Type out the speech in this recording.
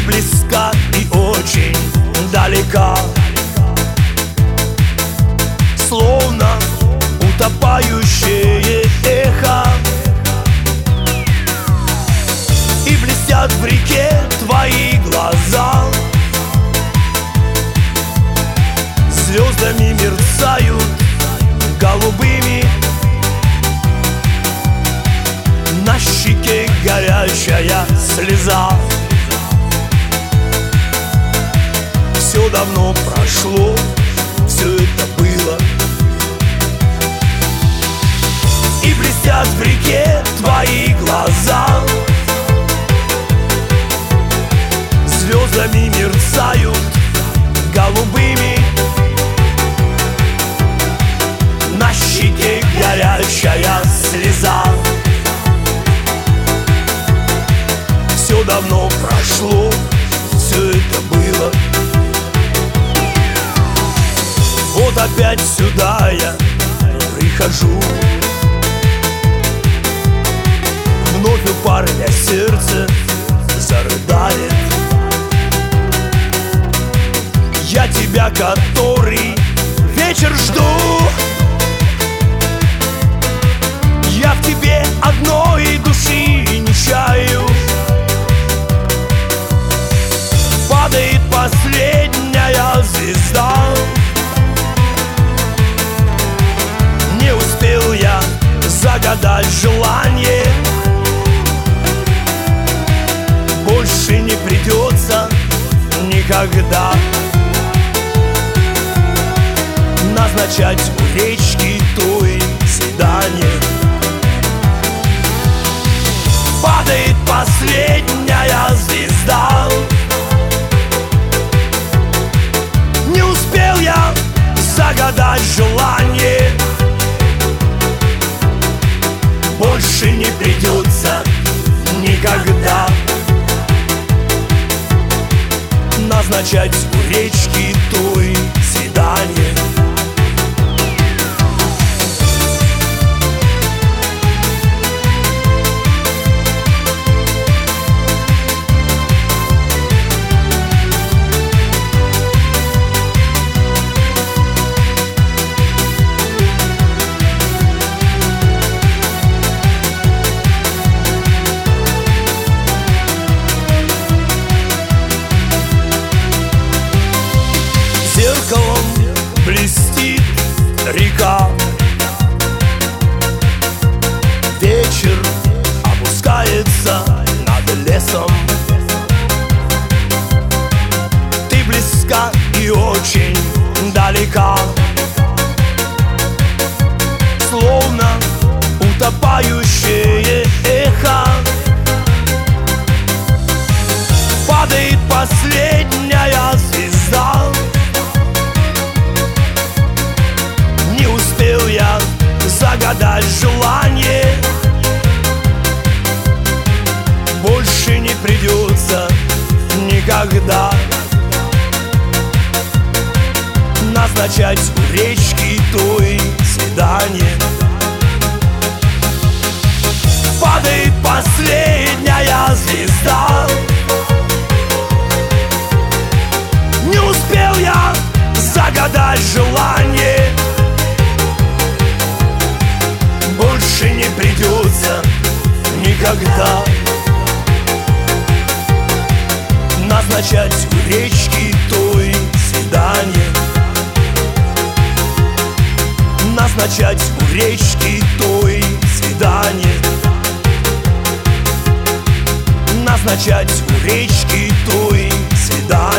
Ты близка и очень далека, словно утопающее эхо. И блестят в реке твои глаза, звездами мерцают голубыми. На щеке горячая слеза. Все давно прошло, все это было. И блестят в реке твои глаза, звездами мерцают голубыми. На щеке горячая слеза. Все давно прошло, все это было. Вот опять сюда я прихожу. Вновь у парня сердце зарыдает. Я тебя который вечер жду. Я в тебе одной души не чаю. Падает последняя звезда. Не успел я загадать желание. Больше не придется никогда назначать у речки той свидание. Падает последняя звезда. Не успел я загадать желание. Больше не придется никогда назначать у речки той свидание. Зеркалом блестит река. Вечер опускается над лесом. Ты близка и очень далека, словно утопающее эхо. Падает последняя звезда. Не успел я загадать желание. Больше не придется никогда назначать у речки той свидание. Падает последняя звезда. Не успел я загадать желание. Больше не придется никогда назначать у речки той свидание. Назначать у речки той свидание. Назначать у речки той свидание.